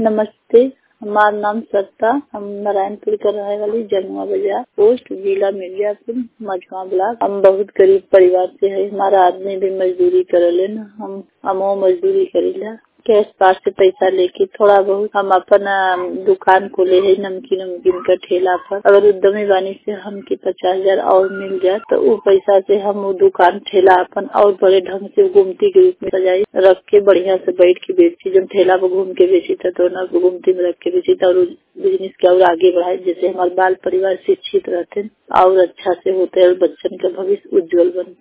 नमस्ते, हमार नाम सत्ता। हम नारायणपुर के रहे वाली जमुआ बाजार पोस्ट जिला मिर्जापुर मझवा ब्लॉक। हम बहुत गरीब परिवार से है। हमारा आदमी भी मजदूरी करेले न, हमो मजदूरी करीला। कैश पास से पैसा लेके थोड़ा बहुत हम अपन दुकान खोले है नमकीन का ठेला पर। अगर उद्यमी वानी से हमके 50,000 और मिल जाए तो वो पैसा से हम वो दुकान ठेला अपन और बड़े ढंग से गुमती के रूप में सजाई रख के बढ़िया से बैठ के बेची। जब ठेला पर घूम के बेची तो न गुमती में रख के बेची तो और बिजनेस के और आगे बढ़ाए, जैसे हमारे बाल परिवार शिक्षित रहते और अच्छा से होते और बच्चन का भविष्य उज्जवल बनते।